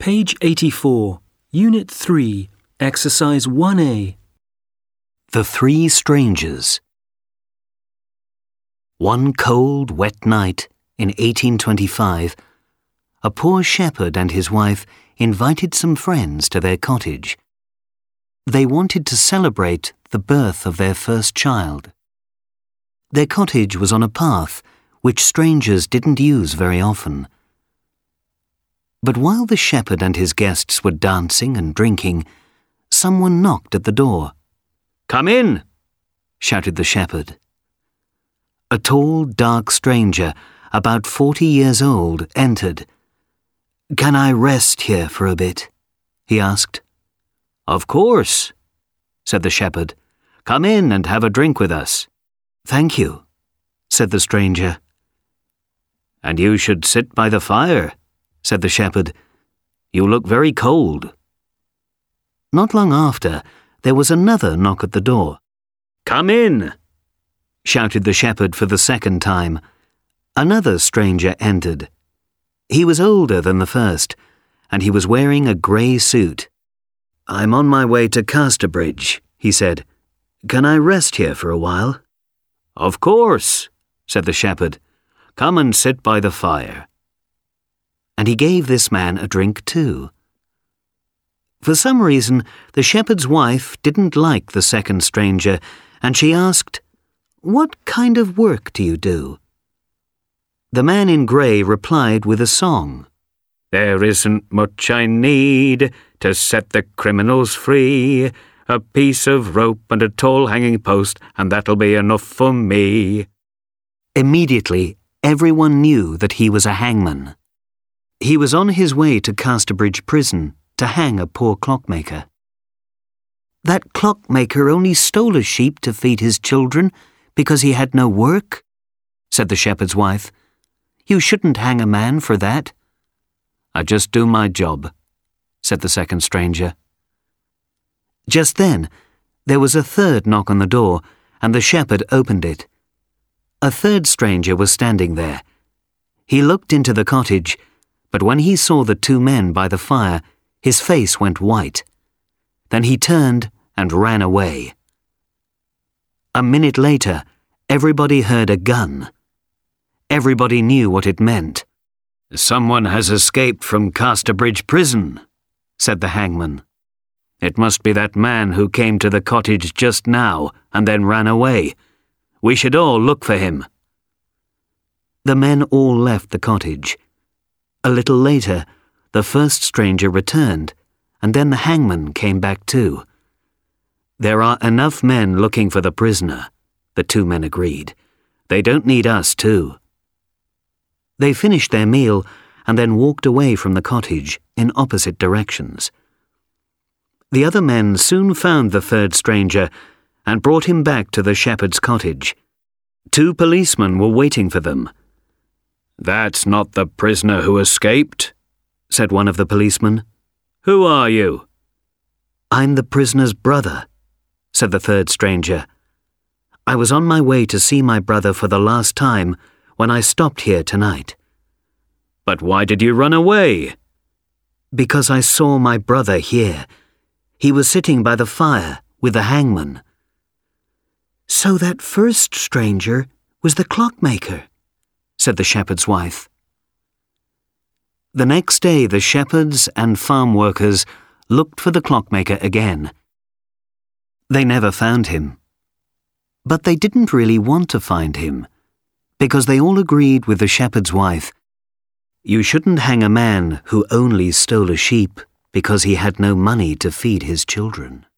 Page 84, Unit 3, Exercise 1A. The Three Strangers. One cold, wet night in 1825, a poor shepherd and his wife invited some friends to their cottage. They wanted to celebrate the birth of their first child. Their cottage was on a path which strangers didn't use very often. But while the shepherd and his guests were dancing and drinking, someone knocked at the door. "Come in," shouted the shepherd. A tall, dark stranger, about 40 years old, entered. "Can I rest here for a bit?" he asked. "Of course," said the shepherd. "Come in and have a drink with us." "Thank you," said the stranger. "And you should sit by the fire," said the shepherd. "You look very cold." Not long after, there was another knock at the door. "Come in," shouted the shepherd for the second time. Another stranger entered. He was older than the first, and he was wearing a grey suit. "I'm on my way to Casterbridge," he said. "Can I rest here for a while?" "Of course," said the shepherd. "Come and sit by the fire." And he gave this man a drink too. For some reason, the shepherd's wife didn't like the second stranger, and she asked, "What kind of work do you do?" The man in grey replied with a song. "There isn't much I need to set the criminals free. A piece of rope and a tall hanging post, and that'll be enough for me." Immediately, everyone knew that he was a hangman. He was on his way to Casterbridge prison to hang a poor clockmaker. "That clockmaker only stole a sheep to feed his children because he had no work," said the shepherd's wife. "You shouldn't hang a man for that." "I just do my job," said the second stranger. Just then, there was a third knock on the door, and the shepherd opened it. A third stranger was standing there. He looked into the cottage, but when he saw the two men by the fire, his face went white. Then he turned and ran away. A minute later, everybody heard a gun. Everybody knew what it meant. "Someone has escaped from Casterbridge prison," said the hangman. "It must be that man who came to the cottage just now and then ran away. We should all look for him." The men all left the cottage. A little later, the first stranger returned, and then the hangman came back too. "There are enough men looking for the prisoner," the two men agreed. "They don't need us too." They finished their meal and then walked away from the cottage in opposite directions. The other men soon found the third stranger and brought him back to the shepherd's cottage. 2 policemen were waiting for them. "That's not the prisoner who escaped," said one of the policemen. "Who are you?" "I'm the prisoner's brother," said the third stranger. "I was on my way to see my brother for the last time when I stopped here tonight." "But why did you run away?" "Because I saw my brother here. He was sitting by the fire with the hangman." "So that first stranger was the clockmaker," said the shepherd's wife. The next day, the shepherds and farm workers looked for the clockmaker again. They never found him. But they didn't really want to find him, because they all agreed with the shepherd's wife. You shouldn't hang a man who only stole a sheep because he had no money to feed his children.